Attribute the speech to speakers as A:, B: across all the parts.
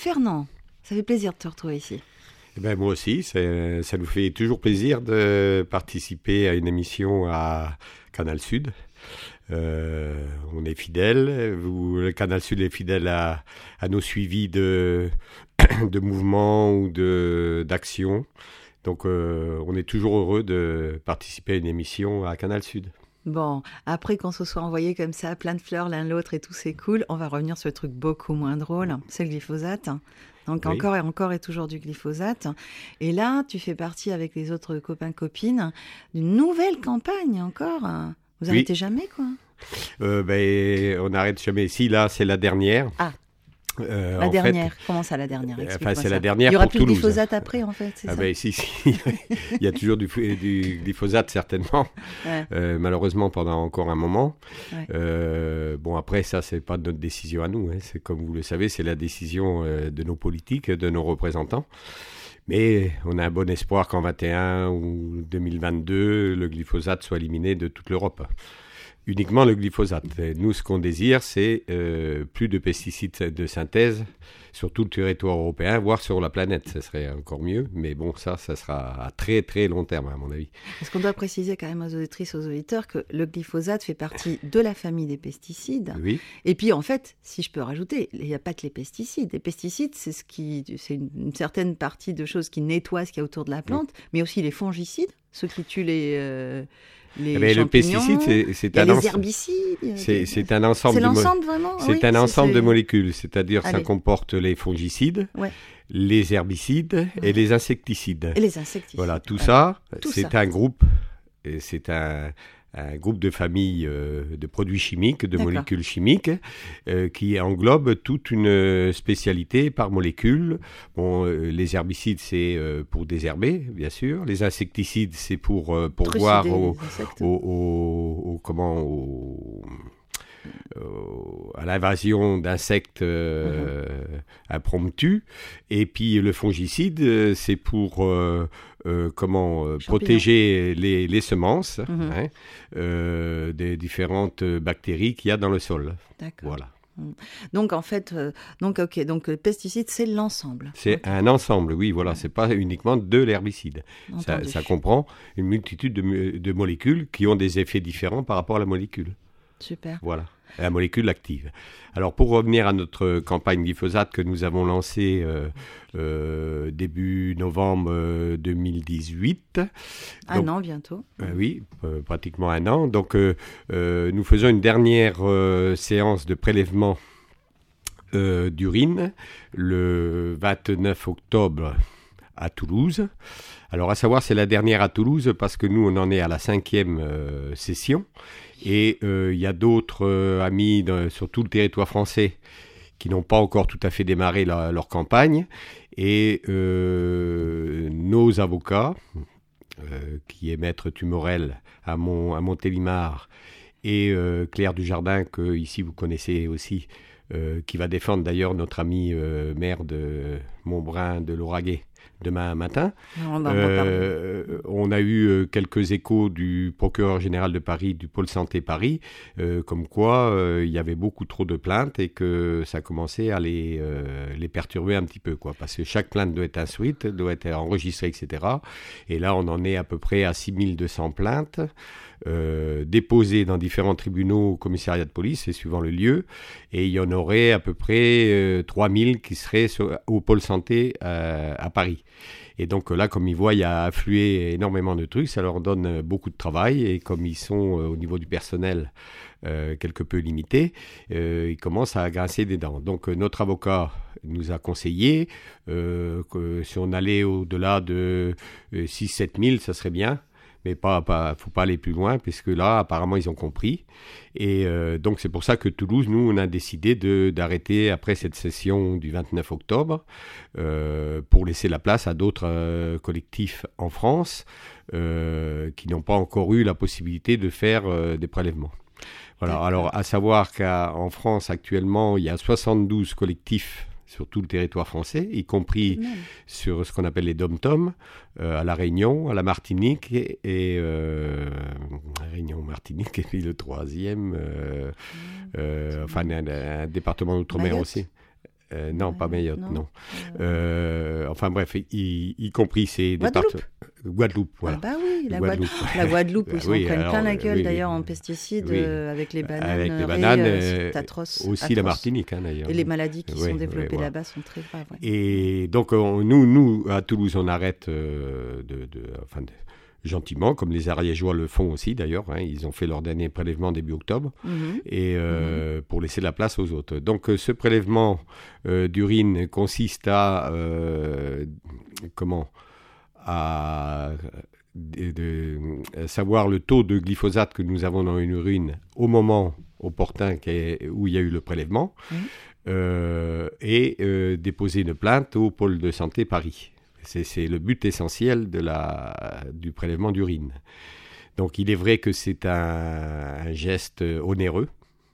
A: Fernand, ça fait plaisir de te retrouver ici.
B: Eh ben, moi aussi, ça nous fait toujours plaisir de participer à une émission à Canal Sud. On est fidèles, le Canal Sud est fidèle à nos suivis de mouvements ou d'actions. Donc on est toujours heureux de participer à une émission à Canal Sud.
A: Bon, après qu'on se soit envoyé comme ça, plein de fleurs l'un l'autre et tout, c'est cool, on va revenir sur le truc beaucoup moins drôle, c'est le glyphosate. Donc oui. encore et toujours du glyphosate. Et là, tu fais partie avec les autres copains-copines d'une nouvelle campagne encore. Vous n'arrêtez jamais, quoi.
B: On n'arrête jamais. Si, là, c'est la dernière.
A: Ah, la dernière. Comment ça, la dernière?
B: C'est la dernière pour Toulouse. Il n'y aura plus
A: de glyphosate après, en fait, c'est ça?
B: Si. Il y a toujours du glyphosate, certainement. Ouais. Malheureusement, pendant encore un moment. Ouais. Après, ça, c'est pas notre décision à nous. Hein. C'est, comme vous le savez, c'est la décision de nos politiques, de nos représentants. Mais on a un bon espoir qu'en 2021 ou 2022, le glyphosate soit éliminé de toute l'Europe. Uniquement le glyphosate. Et nous, ce qu'on désire, c'est plus de pesticides de synthèse sur tout le territoire européen, voire sur la planète. Ce serait encore mieux. Mais bon, ça sera à très, très long terme, à mon avis.
A: Est-ce qu'on doit préciser quand même aux auditrices, aux auditeurs, que le glyphosate fait partie de la famille des pesticides.
B: Oui.
A: Et puis, en fait, si je peux rajouter, il n'y a pas que les pesticides. Les pesticides, c'est une certaine partie de choses qui nettoient ce qu'il y a autour de la plante, mais aussi les fongicides, ceux qui tuent les
B: le pesticide, c'est un
A: les herbicides.
B: C'est un ensemble.
A: C'est l'ensemble vraiment.
B: C'est un ensemble de molécules, c'est-à-dire ça comporte les fongicides, les herbicides et les insecticides. Voilà, tout ça, c'est un groupe. C'est un groupe de familles de produits chimiques, de molécules chimiques, qui englobe toute une spécialité par molécule. Bon, les herbicides, c'est pour désherber, bien sûr. Les insecticides, c'est pour voir à l'invasion d'insectes impromptus. Et puis le fongicide, c'est pour protéger les semences des différentes bactéries qu'il y a dans le sol.
A: D'accord.
B: Voilà.
A: Donc en fait, donc le pesticide, c'est l'ensemble.
B: C'est un ensemble, oui, voilà. C'est pas uniquement de l'herbicide. Ça comprend une multitude de molécules qui ont des effets différents par rapport à la molécule.
A: Super.
B: Voilà, la molécule active. Alors, pour revenir à notre campagne glyphosate que nous avons lancée début novembre 2018.
A: Un an bientôt.
B: Oui, pratiquement un an. Donc, nous faisons une dernière séance de prélèvement d'urine le 29 octobre à Toulouse. Alors, à savoir, c'est la dernière à Toulouse parce que nous, on en est à la 5e session. Et il y a d'autres amis sur tout le territoire français qui n'ont pas encore tout à fait démarré leur campagne. Et nos avocats, qui est Maître Tumorel à Montélimar et Claire Dujardin, que ici vous connaissez aussi, qui va défendre d'ailleurs notre ami maire de Montbrun de Lauragais demain matin. On a eu quelques échos du procureur général de Paris, du pôle santé Paris, comme quoi il y avait beaucoup trop de plaintes et que ça commençait à les perturber un petit peu, quoi, parce que chaque plainte doit être instruite, doit être enregistrée, etc. Et là, on en est à peu près à 6200 plaintes déposées dans différents tribunaux, commissariats de police, et suivant le lieu. Et il y en aurait à peu près 3000 qui seraient au pôle santé à Paris. Et donc là, comme ils voient, il y a afflué énormément de trucs, ça leur donne beaucoup de travail. Et comme ils sont au niveau du personnel quelque peu limités, ils commencent à grincer des dents. Donc notre avocat nous a conseillé que si on allait au-delà de 6-7 000, ça serait bien. Mais faut pas aller plus loin, puisque là, apparemment, ils ont compris. Et donc, c'est pour ça que Toulouse, nous, on a décidé d'arrêter après cette session du 29 octobre pour laisser la place à d'autres collectifs en France qui n'ont pas encore eu la possibilité de faire des prélèvements. Voilà. Alors, à savoir qu'en France, actuellement, il y a 72 collectifs sur tout le territoire français, y compris sur ce qu'on appelle les DOM-TOM, à La Réunion, à la Martinique, et Réunion, Martinique, et puis le troisième, un département d'outre-mer aussi. Non, pas Mayotte, non. Enfin bref, y compris ces
A: Guadeloupe.
B: Guadeloupe, voilà.
A: Ah bah oui, la Guadeloupe, ils s'en prennent plein la gueule d'ailleurs en pesticides avec les bananes.
B: Avec les bananes,
A: c'est atroce.
B: Aussi la Martinique d'ailleurs.
A: Et les maladies qui sont développées là-bas sont très graves. Ouais.
B: Et donc nous, à Toulouse, on arrête gentiment, comme les Ariégeois le font aussi d'ailleurs. Ils ont fait leur dernier prélèvement début octobre, et pour laisser la place aux autres. Donc ce prélèvement d'urine consiste à savoir le taux de glyphosate que nous avons dans une urine au moment opportun où il y a eu le prélèvement, et déposer une plainte au pôle de santé Paris. C'est le but essentiel du prélèvement d'urine. Donc il est vrai que c'est un geste onéreux,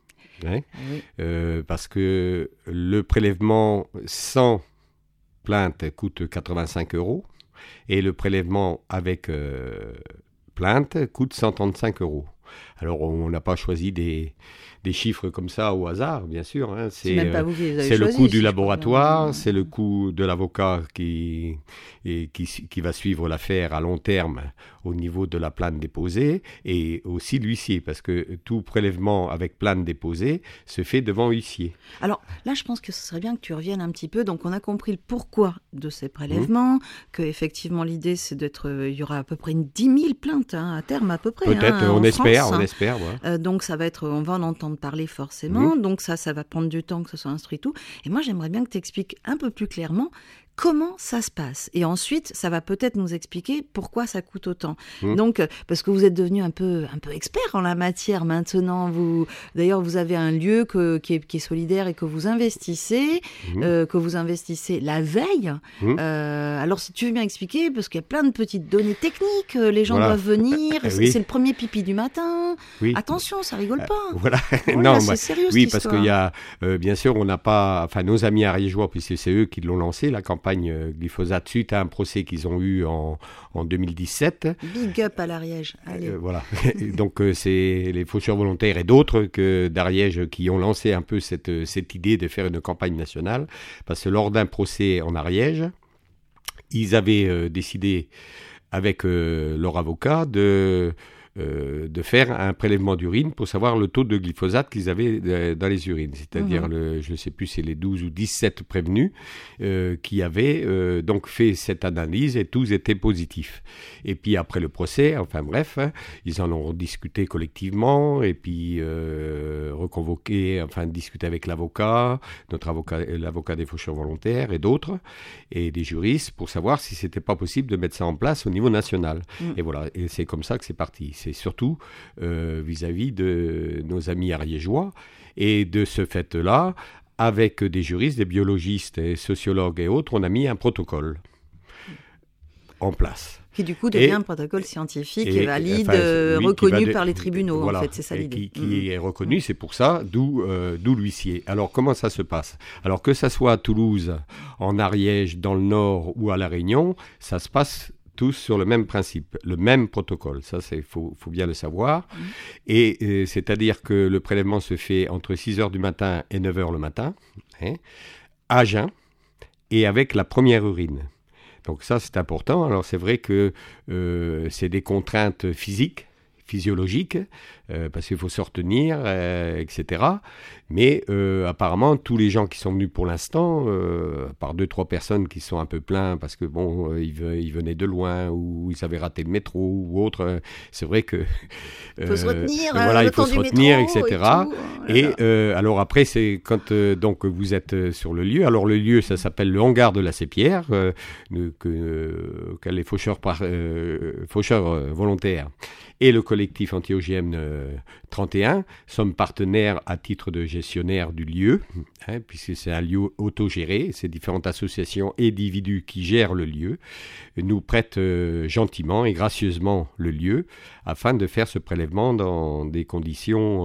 B: parce que le prélèvement sans plainte coûte 85 €, et le prélèvement avec plainte coûte 135 €. Alors on n'a pas choisi des chiffres comme ça au hasard, bien sûr. C'est
A: même pas vous qui les avez
B: c'est
A: choisis,
B: le coût du
A: si
B: laboratoire, c'est le coût de l'avocat qui va suivre l'affaire à long terme au niveau de la plainte déposée, et aussi l'huissier, parce que tout prélèvement avec plainte déposée se fait devant huissier.
A: Alors là, je pense que ce serait bien que tu reviennes un petit peu. Donc on a compris le pourquoi de ces prélèvements, que effectivement l'idée c'est il y aura à peu près 10 000 plaintes à terme à peu près.
B: Peut-être, on espère. Ouais.
A: Donc ça va on va en entendre parler forcément. Donc ça va prendre du temps que ce soit instruit tout. Et moi j'aimerais bien que tu expliques un peu plus clairement comment ça se passe. Et ensuite, ça va peut-être nous expliquer pourquoi ça coûte autant. Donc, parce que vous êtes devenu un peu expert en la matière maintenant. D'ailleurs, vous avez un lieu qui est solidaire et que vous investissez, la veille. Alors, si tu veux bien expliquer, parce qu'il y a plein de petites données techniques, les gens doivent venir, c'est le premier pipi du matin. Oui. Attention, ça rigole pas.
B: Voilà.
A: Non, c'est sérieux cette histoire.
B: Parce qu'il y a, bien sûr, on n'a pas, nos amis ariégeois, puisque c'est eux qui l'ont lancé, la campagne glyphosate, suite à un procès qu'ils ont eu en 2017.
A: Big up à l'Ariège. Allez.
B: Voilà. Donc c'est les faucheurs volontaires et d'autres d'Ariège qui ont lancé un peu cette idée de faire une campagne nationale, parce que lors d'un procès en Ariège, ils avaient décidé avec leur avocat de faire un prélèvement d'urine pour savoir le taux de glyphosate qu'ils avaient dans les urines. C'est-à-dire, je ne sais plus, c'est les 12 ou 17 prévenus qui avaient donc fait cette analyse, et tous étaient positifs. Et puis après le procès, enfin bref, ils en ont discuté collectivement, et puis reconvoqué, discuté avec l'avocat, l'avocat des faucheurs volontaires et d'autres, et des juristes, pour savoir si c'était pas possible de mettre ça en place au niveau national. Et voilà, et c'est comme ça que c'est parti. C'est surtout vis-à-vis de nos amis ariégeois, et de ce fait-là, avec des juristes, des biologistes, et sociologues et autres, on a mis un protocole en place.
A: Qui du coup devient un protocole scientifique et valide, reconnu par les tribunaux, voilà, en fait, c'est ça l'idée.
B: Qui est reconnu, c'est pour ça, d'où l'huissier. Alors comment ça se passe ? Alors que ça soit à Toulouse, en Ariège, dans le Nord ou à La Réunion, ça se passe tous sur le même principe, le même protocole. Ça, faut bien le savoir. Et c'est-à-dire que le prélèvement se fait entre 6h du matin et 9h le matin, à jeun, et avec la première urine. Donc ça, c'est important. Alors c'est vrai que c'est des contraintes physiologiques, parce qu'il faut se retenir, etc. Mais apparemment, tous les gens qui sont venus pour l'instant, à part 2-3 personnes qui sont un peu plaints parce que bon, ils venaient de loin, ou ils avaient raté le métro ou autre, c'est vrai que
A: il faut se retenir,
B: voilà, il faut se retenir,
A: métro,
B: etc.
A: Et
B: alors après, c'est quand donc vous êtes sur le lieu. Alors le lieu, ça s'appelle le hangar de la Sépierre, que les faucheurs volontaires et le collectif anti-OGM 31 sommes partenaires à titre de gestionnaire du lieu, puisque c'est un lieu autogéré. C'est différentes associations et individus qui gèrent le lieu, nous prêtent gentiment et gracieusement le lieu afin de faire ce prélèvement dans des conditions,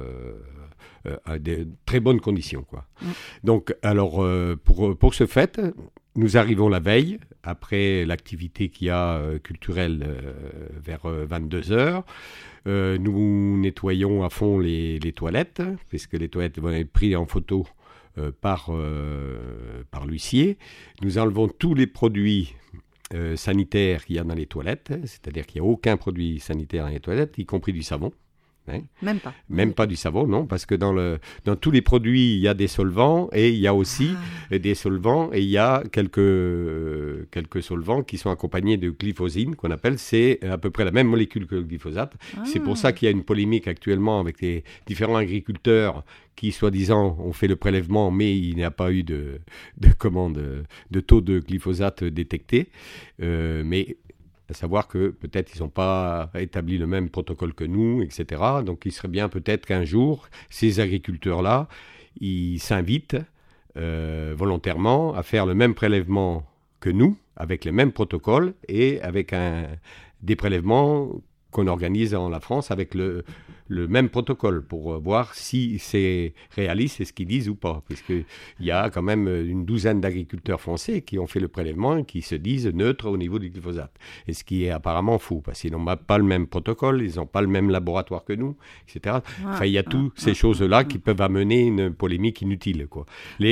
B: des très bonnes conditions, quoi. Donc, alors, pour ce fait, nous arrivons la veille, après l'activité qu'il y a culturelle vers 22h. Nous nettoyons à fond les toilettes, puisque les toilettes vont être prises en photo par l'huissier. Nous enlevons tous les produits sanitaires qu'il y a dans les toilettes, c'est-à-dire qu'il n'y a aucun produit sanitaire dans les toilettes, y compris du savon. Même pas du savon, non, parce que dans tous les produits, il y a des solvants et il y a aussi des solvants et il y a quelques solvants qui sont accompagnés de glyphosine, qu'on appelle, c'est à peu près la même molécule que le glyphosate. C'est pour ça qu'il y a une polémique actuellement avec les différents agriculteurs qui, soi-disant, ont fait le prélèvement, mais il n'y a pas eu de taux de glyphosate détecté. Mais à savoir que peut-être ils n'ont pas établi le même protocole que nous, etc. Donc il serait bien peut-être qu'un jour, ces agriculteurs-là, ils s'invitent volontairement à faire le même prélèvement que nous, avec les mêmes protocoles et avec des prélèvements qu'on organise en la France avec le même protocole pour voir si c'est réaliste et ce qu'ils disent ou pas. Parce qu'il y a quand même une douzaine d'agriculteurs français qui ont fait le prélèvement et qui se disent neutres au niveau du glyphosate. Et ce qui est apparemment fou, parce qu'ils n'ont pas le même protocole, ils n'ont pas le même laboratoire que nous, etc. Enfin, il y a toutes ces choses-là qui peuvent amener une polémique inutile, quoi.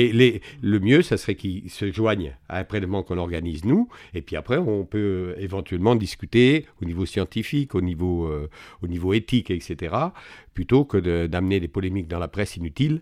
B: Le mieux, ça serait qu'ils se joignent à un prélèvement qu'on organise nous, et puis après, on peut éventuellement discuter au niveau scientifique, au niveau éthique, etc., plutôt que d'amener des polémiques dans la presse inutiles.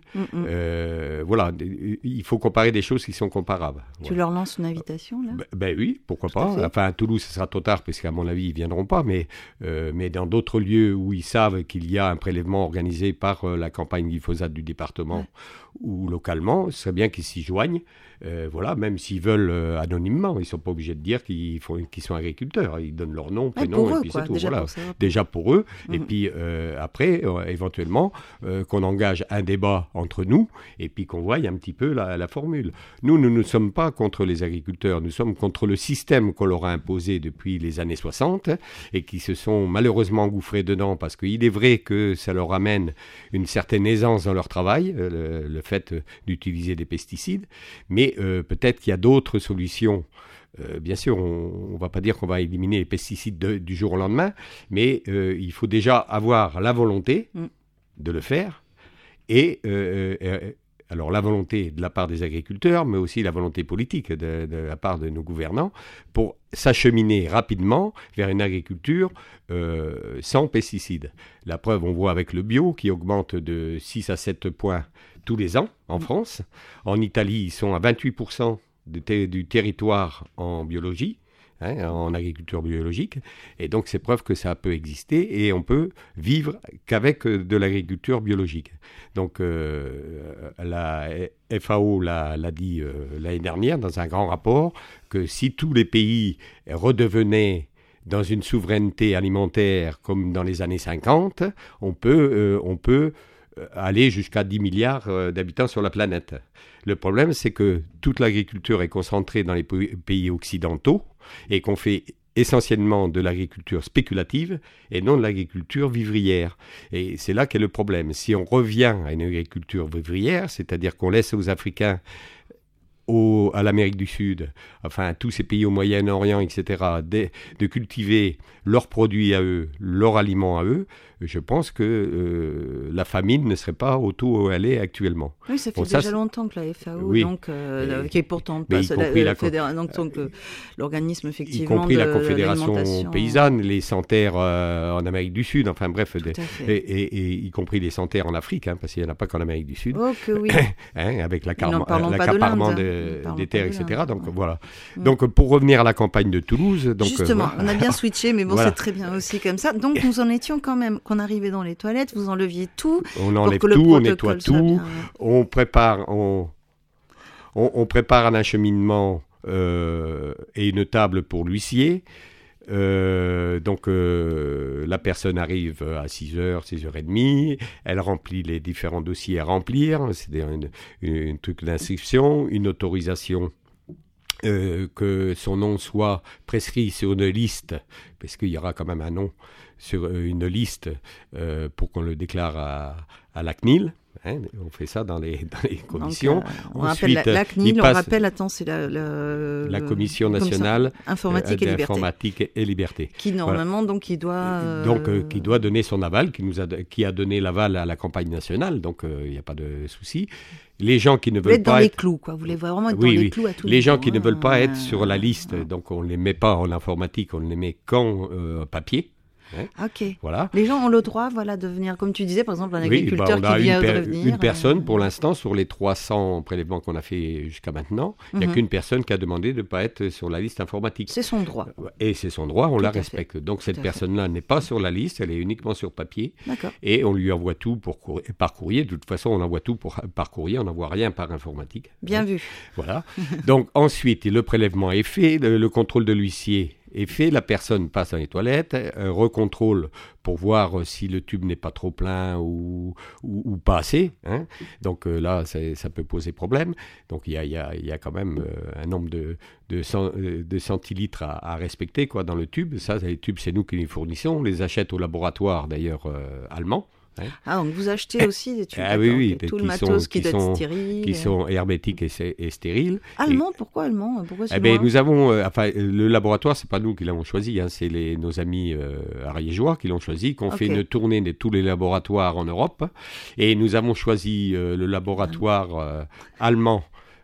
B: Voilà, il faut comparer des choses qui sont comparables.
A: Tu leur lances une invitation, là ?
B: Ben oui, pourquoi pas. Enfin, à Toulouse, ce sera trop tard, parce qu'à mon avis, ils ne viendront pas, mais dans d'autres lieux où ils savent qu'il y a un prélèvement organisé par la campagne glyphosate du département ou localement, ce serait bien qu'ils s'y joignent. Voilà, même s'ils veulent anonymement, ils ne sont pas obligés de dire qu'ils sont agriculteurs. Ils donnent leur nom, prénom, et puis c'est tout. Déjà pour eux. Et puis après, éventuellement, qu'on engage un débat entre nous et puis qu'on voie un petit peu la formule. Nous ne sommes pas contre les agriculteurs, nous sommes contre le système qu'on leur a imposé depuis les années 60 et qui se sont malheureusement engouffrés dedans parce qu'il est vrai que ça leur amène une certaine aisance dans leur travail, le fait d'utiliser des pesticides, mais peut-être qu'il y a d'autres solutions. Bien sûr, on ne va pas dire qu'on va éliminer les pesticides du jour au lendemain, mais il faut déjà avoir la volonté de le faire. Et alors la volonté de la part des agriculteurs, mais aussi la volonté politique de la part de nos gouvernants, pour s'acheminer rapidement vers une agriculture sans pesticides. La preuve, on voit avec le bio qui augmente de 6 à 7 points tous les ans en France. En Italie, ils sont à 28% du territoire en biologie, en agriculture biologique. Et donc, c'est preuve que ça peut exister et on peut vivre qu'avec de l'agriculture biologique. Donc, la FAO l'a dit l'année dernière dans un grand rapport que si tous les pays redevenaient dans une souveraineté alimentaire comme dans les années 50, on peut aller jusqu'à 10 milliards d'habitants sur la planète. Le problème, c'est que toute l'agriculture est concentrée dans les pays occidentaux et qu'on fait essentiellement de l'agriculture spéculative et non de l'agriculture vivrière. Et c'est là qu'est le problème. Si on revient à une agriculture vivrière, c'est-à-dire qu'on laisse aux Africains, à l'Amérique du Sud, enfin à tous ces pays au Moyen-Orient, etc., de cultiver leurs produits à eux, leurs aliments à eux, je pense que la famine ne serait pas au taux où elle est actuellement.
A: Oui, ça fait déjà longtemps que la FAO, donc, qui est pourtant pas l'organisme effectivement
B: y compris la Confédération paysanne, les Santerres en Amérique du Sud, enfin bref, et y compris les Santerres en Afrique, parce qu'il n'y en a pas qu'en Amérique du Sud, avec l'accaparement des terres, etc. Donc voilà. Donc pour revenir à la campagne de Toulouse, donc
A: justement, on a bien switché, mais bon, c'est très bien aussi comme ça. Donc nous en étions quand même. Qu'on arrivait dans les toilettes, vous enleviez tout.
B: On enlève tout, on nettoie tout, on prépare un acheminement et une table pour l'huissier. Donc la personne arrive à 6h, 6h30, elle remplit les différents dossiers à remplir, c'est-à-dire un truc d'inscription, une autorisation. Que son nom soit prescrit sur une liste, parce qu'il y aura quand même un nom sur une liste pour qu'on le déclare à la CNIL. On fait ça dans les commissions.
A: Donc, on rappelle la CNIL, c'est
B: la Commission nationale
A: informatique
B: et liberté.
A: Qui normalement, donc, qui doit
B: donner son aval, qui a donné l'aval à la campagne nationale, donc il n'y a pas de souci. Les gens qui ne
A: Vous voulez
B: veulent
A: être dans
B: pas
A: les
B: être...
A: clous, quoi. Vous voulez vraiment être
B: Oui,
A: dans
B: oui.
A: les clous à tout
B: Les gens
A: niveau,
B: qui ne veulent pas être
A: hein.
B: sur la liste, donc on ne les met pas en informatique, on ne les met qu'en papier.
A: Ok.
B: Voilà.
A: Les gens ont le droit, voilà, de venir, comme tu disais, par exemple, un
B: Oui,
A: agriculteur
B: on a
A: qui vient de venir.
B: une personne, pour l'instant, sur les 300 prélèvements qu'on a fait jusqu'à maintenant, il n'y a qu'une personne qui a demandé de ne pas être sur la liste informatique.
A: C'est son droit.
B: Et c'est son droit, on
A: Tout
B: la
A: à fait.
B: respecte. Donc cette
A: à fait.
B: personne-là n'est pas sur la liste, elle est uniquement sur papier.
A: D'accord.
B: Et on lui envoie tout par courrier. De toute façon, on envoie tout par courrier, on n'envoie rien par informatique.
A: Bien vu.
B: Voilà. Donc ensuite, le prélèvement est fait, le contrôle de l'huissier est fait, la personne passe dans les toilettes, recontrôle pour voir si le tube n'est pas trop plein ou pas assez. Hein. Donc là, ça peut poser problème. Donc il y a quand même un nombre de centilitres à respecter quoi, dans le tube. Ça, les tubes, c'est nous qui les fournissons. On les achète au laboratoire, d'ailleurs, allemand. Hein.
A: Ah, donc vous achetez aussi des tubes.
B: Ah oui,
A: okay. Tout le matos qui doit être stérile.
B: Qui sont hermétiques et stériles.
A: Allemand, pourquoi allemand? Pourquoi
B: nous avons, le laboratoire, c'est pas nous qui l'avons choisi, hein, c'est nos amis ariégeois qui l'ont choisi, qui ont fait une tournée de tous les laboratoires en Europe. Et nous avons choisi le laboratoire allemand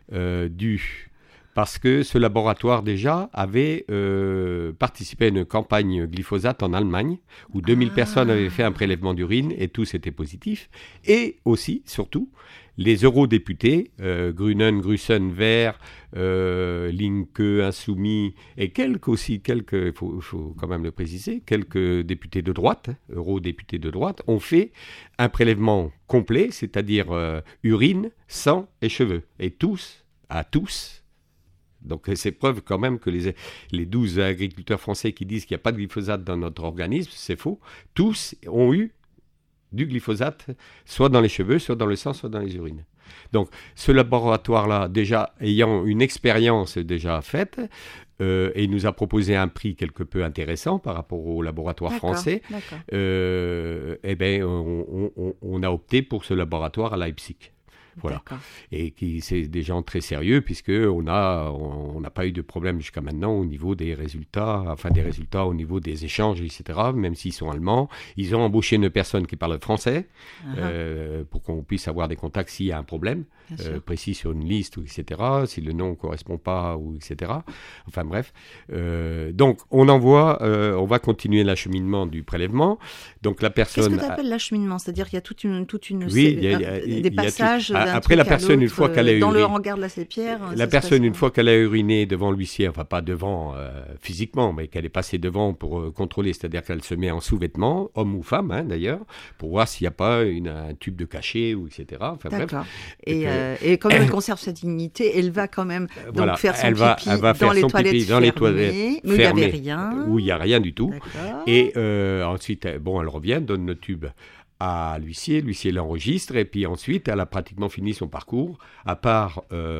B: parce que ce laboratoire déjà avait participé à une campagne glyphosate en Allemagne où 2000 personnes avaient fait un prélèvement d'urine et tous étaient positifs. Et aussi, surtout, les eurodéputés, Grünen, Grussen, Verts, Linke, Insoumis et quelques, il faut quand même le préciser, quelques députés de droite, eurodéputés de droite, ont fait un prélèvement complet, c'est-à-dire urine, sang et cheveux. Et tous. Donc c'est preuve quand même que les 12 agriculteurs français qui disent qu'il n'y a pas de glyphosate dans notre organisme, c'est faux. Tous ont eu du glyphosate, soit dans les cheveux, soit dans le sang, soit dans les urines. Donc ce laboratoire-là, déjà ayant une expérience déjà faite, et il nous a proposé un prix quelque peu intéressant par rapport au laboratoire français, on a opté pour ce laboratoire à Leipzig. Voilà. Et c'est des gens très sérieux puisqu'on n'a pas eu de problème jusqu'à maintenant au niveau des résultats, au niveau des échanges, etc. Même s'ils sont allemands. Ils ont embauché une personne qui parle français pour qu'on puisse avoir des contacts s'il y a un problème précis sur une liste, etc. Si le nom ne correspond pas, etc. Enfin bref. Donc on va continuer l'acheminement du prélèvement. Donc la personne...
A: Qu'est-ce que tu appelles l'acheminement? C'est-à-dire qu'il y a toute une
B: oui,
A: des passages...
B: Après, la personne, une fois qu'elle a
A: dans le hangar de la Sépierre...
B: La personne, une fois qu'elle a uriné devant l'huissier, enfin pas devant physiquement, mais qu'elle est passée devant pour contrôler, c'est-à-dire qu'elle se met en sous-vêtements, homme ou femme hein, d'ailleurs, pour voir s'il n'y a pas un tube de cachet, ou etc. Enfin,
A: d'accord.
B: Bref.
A: Et comme elle conserve sa dignité, elle va quand même donc faire son pipi dans les toilettes fermées, mais il n'y avait rien.
B: Où il n'y a rien du tout.
A: D'accord.
B: Et ensuite, elle revient, donne le tube à l'huissier l'enregistre et puis ensuite elle a pratiquement fini son parcours à part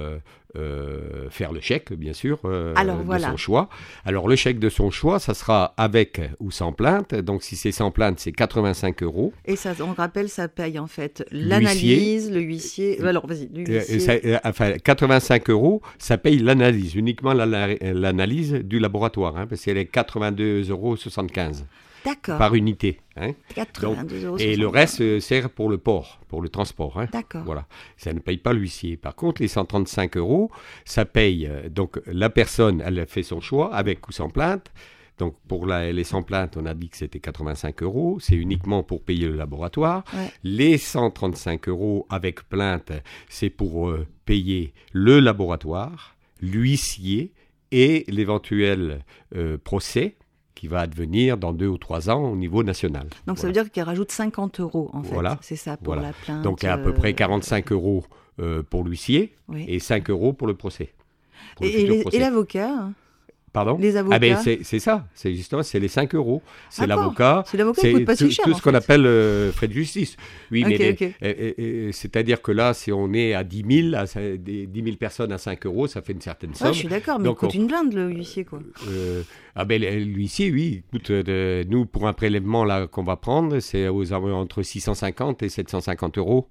B: faire le chèque bien sûr son choix. Alors le chèque de son choix ça sera avec ou sans plainte, donc si c'est sans plainte c'est 85 €.
A: Et ça, on rappelle, ça paye en fait l'analyse, le huissier, alors vas-y, l'huissier.
B: 85 €, ça paye l'analyse, uniquement l'analyse du laboratoire hein, parce qu'elle est 82,75 €.
A: D'accord.
B: Par unité. Hein.
A: 82 €.
B: Et le reste sert pour le port, pour le transport. Hein.
A: D'accord.
B: Voilà. Ça ne paye pas l'huissier. Par contre, les 135 €, ça paye. Donc, la personne, elle a fait son choix, avec ou sans plainte. Donc, pour les sans plainte, on a dit que c'était 85 €. C'est uniquement pour payer le laboratoire.
A: Ouais.
B: Les 135 € avec plainte, c'est pour payer le laboratoire, l'huissier et l'éventuel procès qui va advenir dans 2 ou 3 ans au niveau national.
A: Donc ça veut dire qu'elle rajoute 50 € en fait,
B: voilà.
A: C'est ça pour la plainte.
B: Donc il y a à peu près 45 € pour l'huissier et 5 € pour le procès. Pour
A: et l'avocat
B: Pardon?
A: Les avocats.
B: C'est ça, c'est justement, c'est les 5 €. C'est
A: l'avocat. C'est l'avocat qui coûte pas si cher.
B: Tout ce qu'on appelle frais de justice. Oui,
A: okay,
B: mais c'est-à-dire que là, si on est à 10 000 personnes à 5 €, ça fait une certaine somme.
A: Ouais, je suis d'accord, mais il coûte une blinde le huissier, quoi.
B: L'huissier, oui, écoute, nous, pour un prélèvement là qu'on va prendre, c'est aux entre 650 et 750 €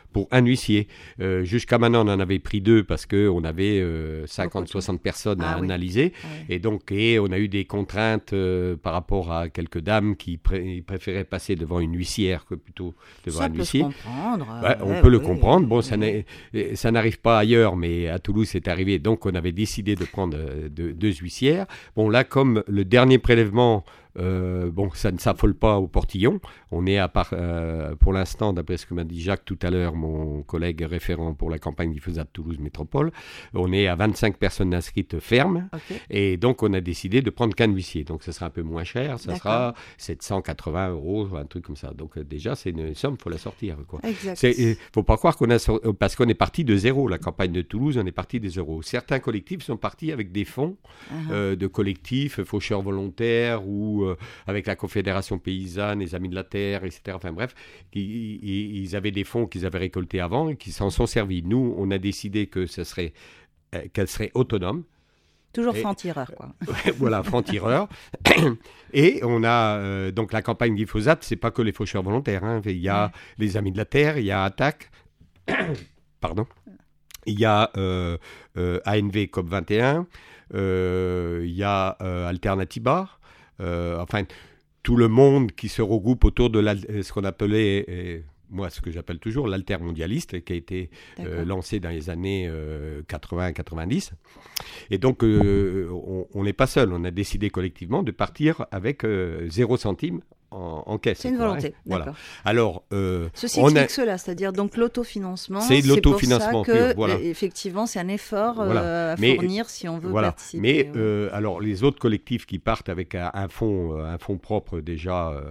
B: pour un huissier. Jusqu'à maintenant, on en avait pris 2 parce qu'on avait 50-60 personnes à analyser. Et donc, on a eu des contraintes par rapport à quelques dames qui préféraient passer devant une huissière que plutôt devant un huissier. On peut le comprendre. Bon, ça n'arrive pas ailleurs, mais à Toulouse, c'est arrivé. Donc, on avait décidé de prendre 2 huissières. Bon, là, comme le dernier prélèvement, ça ne s'affole pas au portillon. On est pour l'instant, d'après ce que m'a dit Jacques tout à l'heure, mon collègue référent pour la campagne glyphosate Toulouse Métropole, on est à 25 personnes inscrites fermes. Et donc, on a décidé de prendre qu'un huissier. Donc, ça sera un peu moins cher. Ça sera 780 €, un truc comme ça. Donc, déjà, c'est une somme, il faut la sortir, quoi. Il ne faut pas croire parce qu'on est parti de zéro. La campagne de Toulouse, on est parti de zéro. Certains collectifs sont partis avec des fonds de collectifs, faucheurs volontaires ou avec la Confédération paysanne, les Amis de la Terre, etc. Enfin bref, ils avaient des fonds qu'ils avaient récoltés avant et qui s'en sont servis. Nous, on a décidé qu'elle serait autonome.
A: Toujours franc-tireur, quoi.
B: Voilà, franc-tireur. Et on a donc la campagne glyphosate, c'est pas que les faucheurs volontaires. Hein. Il y a les Amis de la Terre, il y a Attaque, pardon. Il y a ANV COP21, il y a Alternatiba. Enfin, tout le monde qui se regroupe autour de ce qu'on appelait, moi ce que j'appelle toujours l'altermondialiste, qui a été lancé dans les années 80-90. Et donc, on n'est pas seul, on a décidé collectivement de partir avec 0 centime en caisse.
A: C'est une volonté,
B: voilà. Alors,
A: ceci explique cela, c'est-à-dire donc l'autofinancement, c'est
B: l'autofinancement
A: pour ça que,
B: pur, voilà.
A: Effectivement, c'est un effort à fournir si on veut participer.
B: Mais alors, les autres collectifs qui partent avec un fonds propre déjà,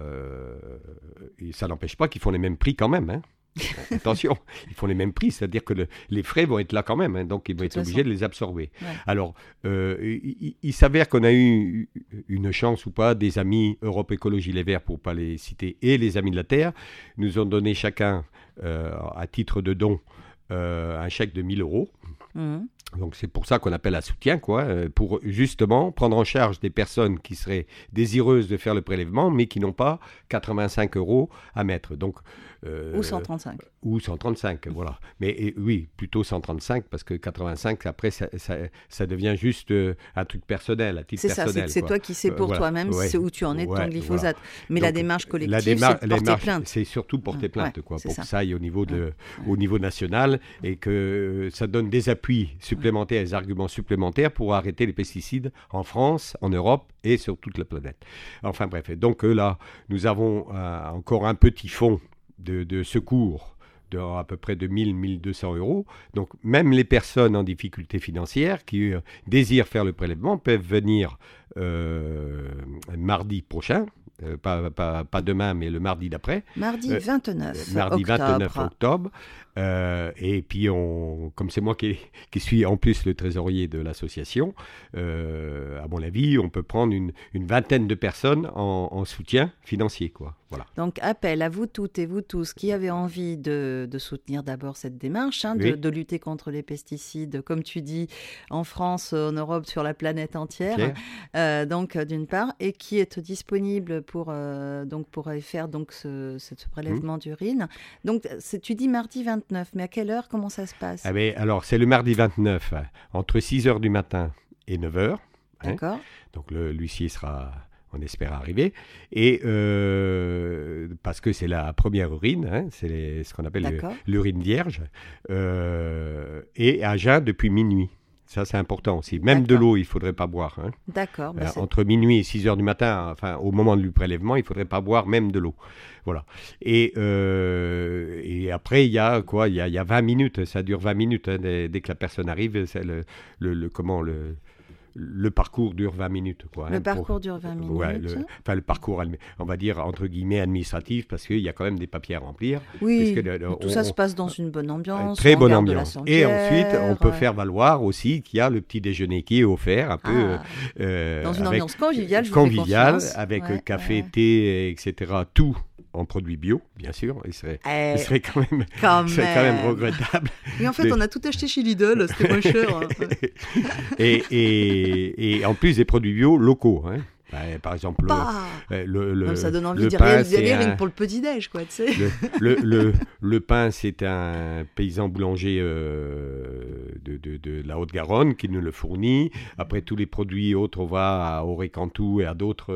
B: ça n'empêche pas qu'ils font les mêmes prix quand même, hein. Attention, ils font les mêmes prix, c'est-à-dire que les frais vont être là quand même, hein, donc ils vont être obligés de les absorber. Alors, il s'avère qu'on a eu une chance ou pas, des amis Europe Écologie Les Verts, pour ne pas les citer, et les Amis de la Terre, nous ont donné chacun, à titre de don, un chèque de 1 000 €. Donc c'est pour ça qu'on appelle un soutien, quoi, pour justement prendre en charge des personnes qui seraient désireuses de faire le prélèvement, mais qui n'ont pas 85 € à mettre. Donc,
A: ou 135.
B: Ou 135, voilà. Mais oui, plutôt 135, parce que 85, après, ça devient juste un truc personnel, à titre personnel.
A: C'est ça, c'est toi qui sais pour toi-même où tu en es de ton glyphosate. Voilà. Mais donc, la démarche collective, c'est porter plainte.
B: C'est surtout porter plainte, quoi, pour que ça aille au niveau national et que ça donne des appuis supplémentaires, des arguments supplémentaires pour arrêter les pesticides en France, en Europe et sur toute la planète. Enfin bref, donc là, nous avons encore un petit fonds de secours à peu près de 1 200 €. Donc, même les personnes en difficulté financière qui désirent faire le prélèvement peuvent venir mardi prochain, pas demain, mais le mardi d'après.
A: Mardi 29
B: octobre. Et puis, comme c'est moi qui suis en plus le trésorier de l'association, à mon avis, on peut prendre une vingtaine de personnes en soutien financier, quoi. Voilà.
A: Donc, appel à vous toutes et vous tous qui avez envie de soutenir d'abord cette démarche, de lutter contre les pesticides, comme tu dis, en France, en Europe, sur la planète entière. Donc, d'une part, et qui est disponible pour aller faire ce prélèvement d'urine. Donc, tu dis mardi 29, mais à quelle heure, comment ça se passe ?
B: Alors, c'est le mardi 29, entre 6h du matin et 9h.
A: D'accord.
B: Donc, l'huissier sera... on espère arriver, et parce que c'est la première urine, c'est ce qu'on appelle l'urine vierge, et à jeun depuis minuit. Ça, c'est important aussi. Même de l'eau, il ne faudrait pas boire.
A: D'accord.
B: Entre minuit et 6 heures du matin, enfin, au moment du prélèvement, il ne faudrait pas boire même de l'eau. Voilà. Et après, il y a 20 minutes. Ça dure 20 minutes. Dès que la personne arrive, c'est le parcours dure 20 minutes. Quoi,
A: le parcours dure 20 minutes.
B: Ouais, le parcours, on va dire, entre guillemets, administratif, parce qu'il y a quand même des papiers à remplir.
A: Oui, tout ça se passe dans une bonne ambiance.
B: Très bonne ambiance. Et ensuite, on peut faire valoir aussi qu'il y a le petit déjeuner qui est offert, un peu...
A: dans une ambiance conviviale,
B: avec café, thé, etc., tout en produits bio, bien sûr. Il serait quand même regrettable.
A: Mais en fait, on a tout acheté chez Lidl, c'était moins cher.
B: Et en plus des produits bio locaux. Par exemple,
A: ça donne envie
B: le
A: d'y
B: pain,
A: aller rien que pour le petit-déj, quoi, tu sais.
B: Le pain, c'est un paysan boulanger de la Haute-Garonne qui nous le fournit. Après, tous les produits autres, on va à Aurécantou et à d'autres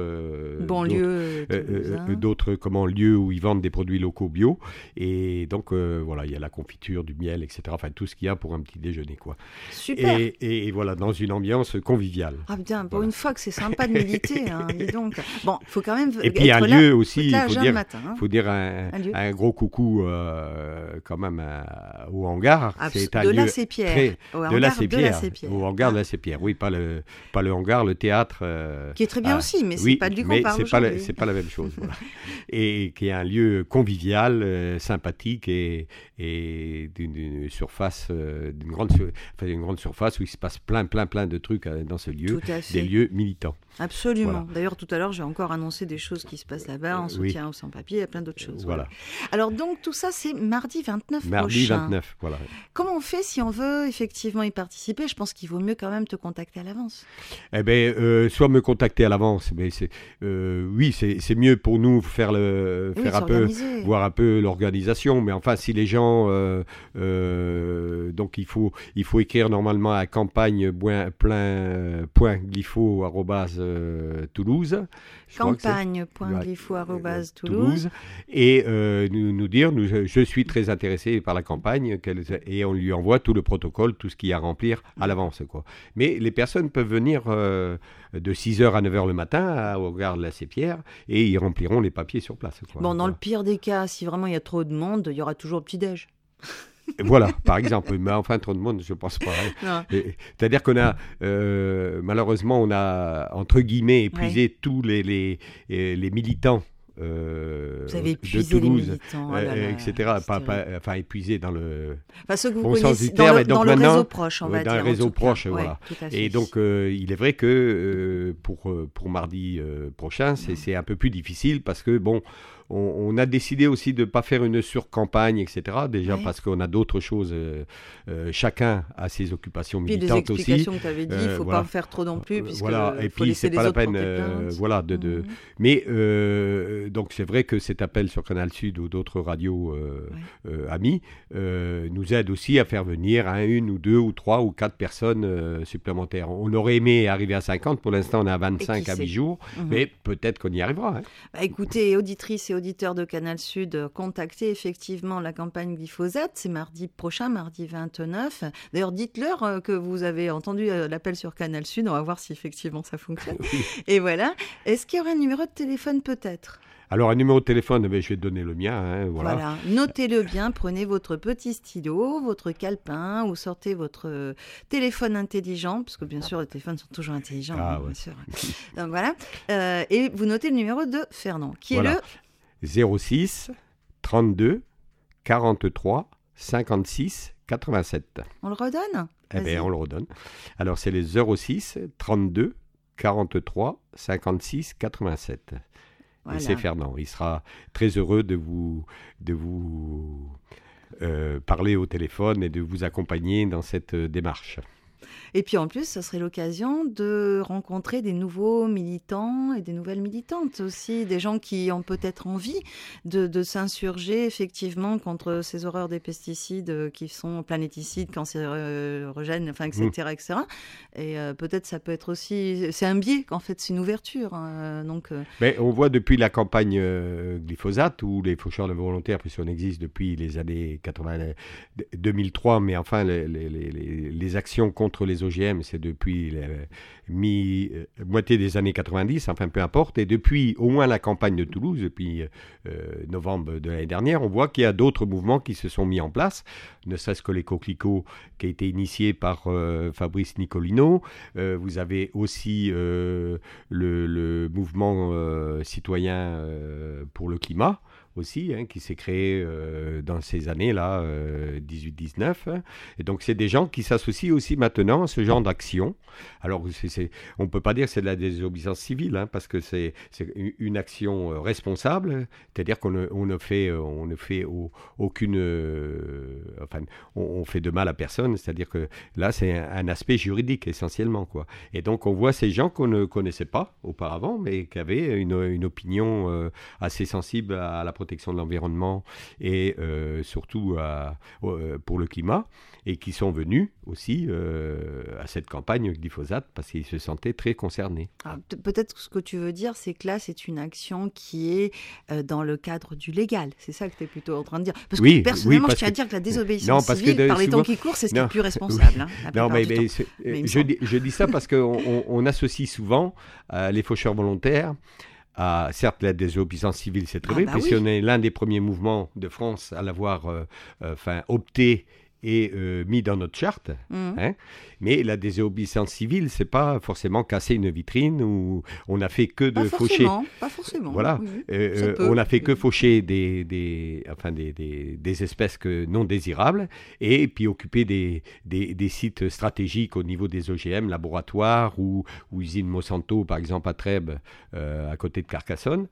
B: lieux où ils vendent des produits locaux bio. Et donc, voilà, il y a la confiture, du miel, etc. Enfin, tout ce qu'il y a pour un petit déjeuner, quoi.
A: Super.
B: Et voilà, dans une ambiance conviviale.
A: Ah bien, pour une fois que c'est sympa de militer, hein, dis donc. Bon, il faut quand même
B: et puis un lieu aussi, il faut dire
A: un
B: gros coucou quand même au hangar. C'est un
A: de
B: lieu
A: la Sépierre.
B: De la Sépierre. Au hangar de la Sépierre. Oui, pas le hangar, le théâtre.
A: Qui est très bien aussi, mais c'est pas du qu'on parle aujourd'hui.
B: C'est pas la même chose. Voilà. Et qui est un lieu convivial, sympathique et d'une surface, d'une grande surface où il se passe plein de trucs dans ce lieu, des lieux militants.
A: Absolument. Voilà. D'ailleurs, tout à l'heure, j'ai encore annoncé des choses qui se passent là-bas, en soutien aux sans-papiers, il y a plein d'autres choses.
B: Voilà.
A: Alors donc, tout ça, c'est mardi 29
B: Mardi
A: prochain.
B: 29, voilà.
A: Comment on fait si on veut effectivement y participer ? Je pense qu'il vaut mieux quand même te contacter à l'avance.
B: Eh bien, soit me contacter à l'avance, mais c'est mieux pour nous voir un peu l'organisation. Mais enfin, si les gens, donc il faut écrire normalement à campagne.glifo@toulouse.
A: Campagne.glifo@toulouse.
B: Et nous dire, je suis très intéressé par la campagne, et on lui envoie tout le protocole, tout ce qu'il y a à remplir à l'avance, quoi. Mais les personnes peuvent venir de 6h à 9h le matin au hangar de la Sépierre et ils rempliront les papiers sur place, quoi.
A: Bon, dans le pire des cas, si vraiment il y a trop de monde, il y aura toujours le petit-déj.
B: Voilà, par exemple. Mais enfin, trop de monde, je ne pense pas. C'est-à-dire qu'on a, malheureusement, on a, entre guillemets, épuisé tous les militants
A: vous avez épuisé
B: de Toulouse,
A: les militants,
B: etc. Enfin, épuisé dans le
A: ceux que vous
B: bon
A: connaissez
B: sens du terme.
A: dans le réseau proche, on va dire.
B: Dans le réseau proche,
A: ouais,
B: voilà.
A: Et
B: et donc, il est vrai que pour mardi prochain, c'est un peu plus difficile parce que, bon, on a décidé aussi de ne pas faire une surcampagne, etc. Déjà parce qu'on a d'autres choses. Chacun a ses occupations militantes aussi.
A: Puis les explications que tu avais dit, il ne faut pas en faire trop non plus. Puisque
B: et puis, c'est pas la peine. Mais donc, c'est vrai que cet appel sur Canal Sud ou d'autres radios amis nous aide aussi à faire venir une ou deux ou trois ou quatre personnes supplémentaires. On aurait aimé arriver à 50. Pour l'instant, on est à 25 à 8 jours. Mais peut-être qu'on y arrivera.
A: Écoutez, auditrices et auditeurs de Canal Sud, contactez effectivement la campagne Glyphosate. C'est mardi prochain, mardi 29. D'ailleurs, dites-leur que vous avez entendu l'appel sur Canal Sud. On va voir si effectivement ça fonctionne. Et voilà. Est-ce qu'il y aurait un numéro de téléphone peut-être ?
B: Alors, un numéro de téléphone, je vais te donner le mien.
A: Voilà, notez-le bien, prenez votre petit stylo, votre calepin ou sortez votre téléphone intelligent, parce que bien sûr, les téléphones sont toujours intelligents, bien sûr. Donc voilà, et vous notez le numéro de Fernand, qui est le
B: 06 32 43 56 87.
A: On le redonne ?
B: On le redonne. Alors, c'est les 06 32 43 56 87. Voilà. Et c'est Fernand. Il sera très heureux de vous parler au téléphone et de vous accompagner dans cette démarche.
A: Et puis en plus, ça serait l'occasion de rencontrer des nouveaux militants et des nouvelles militantes aussi, des gens qui ont peut-être envie de s'insurger effectivement contre ces horreurs des pesticides qui sont planeticides, cancérogènes, enfin, etc. etc. Et peut-être ça peut être aussi... C'est un biais, en fait, c'est une ouverture.
B: Mais on voit depuis la campagne glyphosate, où les faucheurs de volontaires, puisqu'on existe depuis les années 2003, mais enfin, les actions contre les OGM, c'est depuis la moitié des années 90, enfin peu importe, et depuis au moins la campagne de Toulouse, depuis novembre de l'année dernière, on voit qu'il y a d'autres mouvements qui se sont mis en place, ne serait-ce que les coquelicots qui a été initié par Fabrice Nicolino. Vous avez aussi le mouvement citoyen pour le climat, aussi, qui s'est créé dans ces années-là, 18-19. Et donc, c'est des gens qui s'associent aussi maintenant à ce genre d'action. Alors, on ne peut pas dire que c'est de la désobéissance civile, parce que c'est une action responsable, c'est-à-dire qu'on ne fait aucune... on fait de mal à personne, c'est-à-dire que là, c'est un aspect juridique essentiellement, quoi. Et donc, on voit ces gens qu'on ne connaissait pas auparavant, mais qui avaient une opinion assez sensible à la protection de l'environnement et surtout pour le climat, et qui sont venus aussi à cette campagne glyphosate parce qu'ils se sentaient très concernés.
A: Alors, peut-être que ce que tu veux dire, c'est que là, c'est une action qui est dans le cadre du légal. C'est ça que tu es plutôt en train de dire. Parce que personnellement, je tiens à dire que la désobéissance civile, par les temps qui courent, c'est ce qui est le plus responsable.
B: Non, mais je dis ça parce qu'on associe souvent les faucheurs volontaires à, certes, la désobéissance civile, c'est très vrai, puisqu'on est l'un des premiers mouvements de France à l'avoir opté et mis dans notre charte. Mais la désobéissance civile, c'est pas forcément casser une vitrine où on n'a fait que de faucher.
A: Pas forcément.
B: Voilà. On n'a fait que faucher des espèces non désirables et puis occuper des sites stratégiques au niveau des OGM, laboratoires ou usines Monsanto, par exemple à Trèbes, à côté de Carcassonne.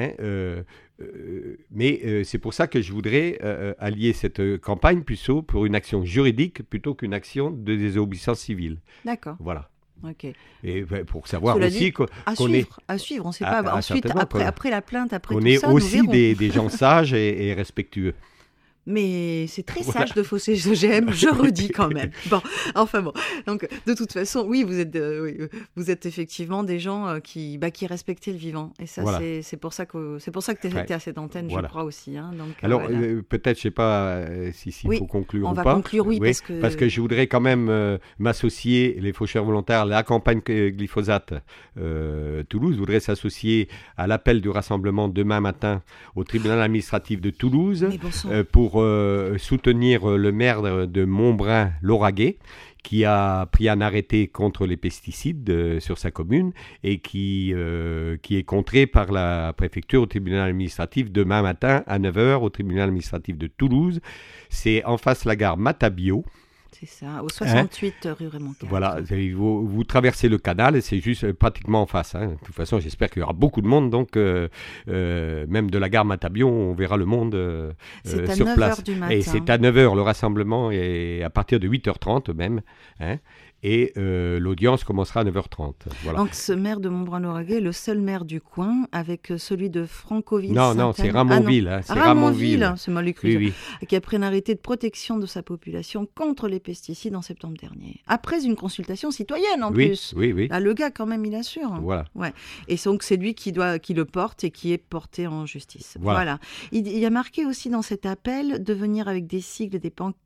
B: Mais c'est pour ça que je voudrais allier cette campagne plutôt pour une action juridique plutôt qu'une action de désobéissance civile.
A: D'accord.
B: Voilà.
A: Ok.
B: Et pour savoir aussi qu'on est...
A: À suivre, on ne sait pas. Ensuite, après la plainte, après tout ça,
B: on est aussi des gens sages et respectueux.
A: Mais c'est très sage de fausser les OGM, je redis quand même. Bon. Donc, de toute façon, oui, vous êtes effectivement des gens qui respectaient le vivant. Et ça, c'est pour ça que tu étais à cette antenne, je crois aussi. Donc,
B: alors, peut-être, je ne sais pas s'il faut conclure ou pas.
A: On va conclure,
B: parce que je voudrais quand même m'associer, les faucheurs volontaires, la campagne glyphosate Toulouse voudrait s'associer à l'appel du rassemblement demain matin au tribunal administratif de Toulouse pour soutenir le maire de Montbrun-Lauragais qui a pris un arrêté contre les pesticides sur sa commune et qui est contré par la préfecture au tribunal administratif demain matin à 9h au tribunal administratif de Toulouse. C'est en face la gare Matabio.
A: C'est ça, au 68 rue Raymond IV.
B: Voilà, vous traversez le canal et c'est juste pratiquement en face. De toute façon, j'espère qu'il y aura beaucoup de monde, donc même de la gare Matabio, on verra le monde sur place.
A: C'est à 9h du matin.
B: Et c'est à 9h le rassemblement, et à partir de 8h30 même. Et l'audience commencera à 9h30. Voilà.
A: Donc ce maire de Montbrun-Lauragais est le seul maire du coin, avec celui de Francoville.
B: Non, c'est Ramonville.
A: C'est Ramonville, c'est mal écrit.
B: Oui.
A: Qui a pris un arrêté de protection de sa population contre les pesticides en septembre dernier. Après une consultation citoyenne en plus.
B: Oui.
A: Là, le gars quand même, il assure.
B: Voilà.
A: Ouais. Et donc c'est lui qui le porte et qui est porté en justice. Voilà. Il y a marqué aussi dans cet appel de venir avec des sigles,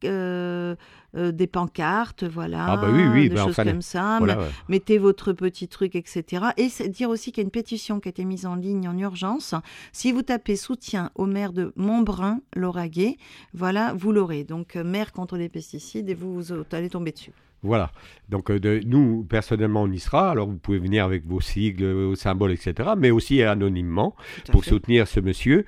A: des pancartes, voilà, des choses comme ça, mettez votre petit truc, etc. Et c'est dire aussi qu'il y a une pétition qui a été mise en ligne en urgence. Si vous tapez soutien au maire de Montbrun-Lauragais, voilà, vous l'aurez. Donc maire contre les pesticides, et vous allez tomber dessus.
B: Voilà. Donc, nous, personnellement, on y sera. Alors, vous pouvez venir avec vos sigles, vos symboles, etc., mais aussi anonymement pour soutenir ce monsieur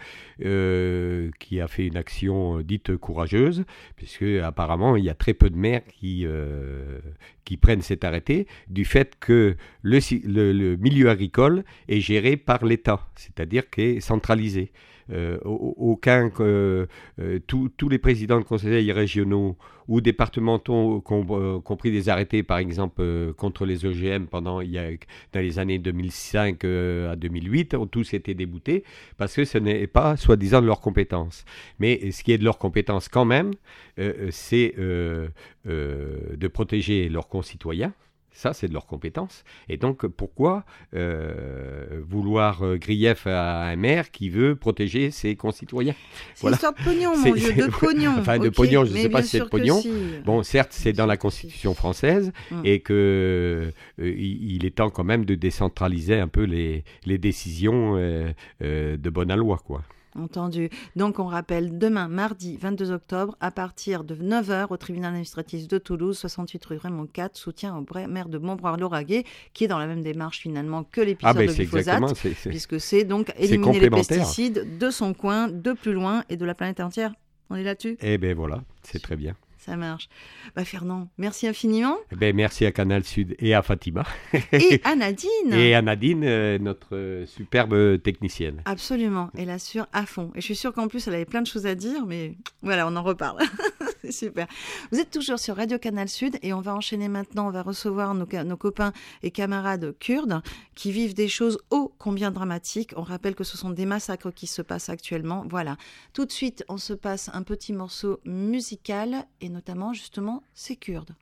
B: qui a fait une action dite courageuse, puisque apparemment, il y a très peu de maires qui prennent cet arrêté du fait que le milieu agricole est géré par l'État, c'est-à-dire qu'il est centralisé. Tous les présidents de conseils régionaux ou départementaux qui ont pris des arrêtés, par exemple, contre les OGM dans les années 2005 à 2008, ont tous été déboutés parce que ce n'est pas soi-disant de leur compétence. Mais ce qui est de leur compétence quand même, c'est de protéger leurs concitoyens. Ça, c'est de leur compétence. Et donc, pourquoi vouloir grief à un maire qui veut protéger ses concitoyens?
A: C'est une histoire de pognon, mon vieux, de pognon.
B: Enfin, de pognon, je ne sais pas si c'est de pognon. Bon, certes, c'est dans la Constitution française et qu'il est temps quand même de décentraliser un peu les décisions de bonne loi, quoi.
A: Entendu. Donc, on rappelle, demain, mardi 22 octobre, à partir de 9h, au tribunal administratif de Toulouse, 68 rue Raymond IV, soutien au maire de Montbroix-Lauragais, qui est dans la même démarche finalement que l'épisode de glyphosate, puisque c'est donc éliminer les pesticides de son coin, de plus loin et de la planète entière. On est là-dessus ?
B: Eh bien voilà, c'est très bien.
A: Ça marche. Fernand, merci infiniment.
B: Merci à Canal Sud et à Fatima.
A: Et à Nadine.
B: Et à Nadine, notre superbe technicienne.
A: Absolument. Elle assure à fond. Et je suis sûre qu'en plus, elle avait plein de choses à dire, mais voilà, on en reparle. C'est super. Vous êtes toujours sur Radio Canal Sud et on va enchaîner maintenant. On va recevoir nos copains et camarades kurdes qui vivent des choses ô combien dramatiques. On rappelle que ce sont des massacres qui se passent actuellement. Voilà. Tout de suite, on se passe un petit morceau musical et notamment justement ces Kurdes.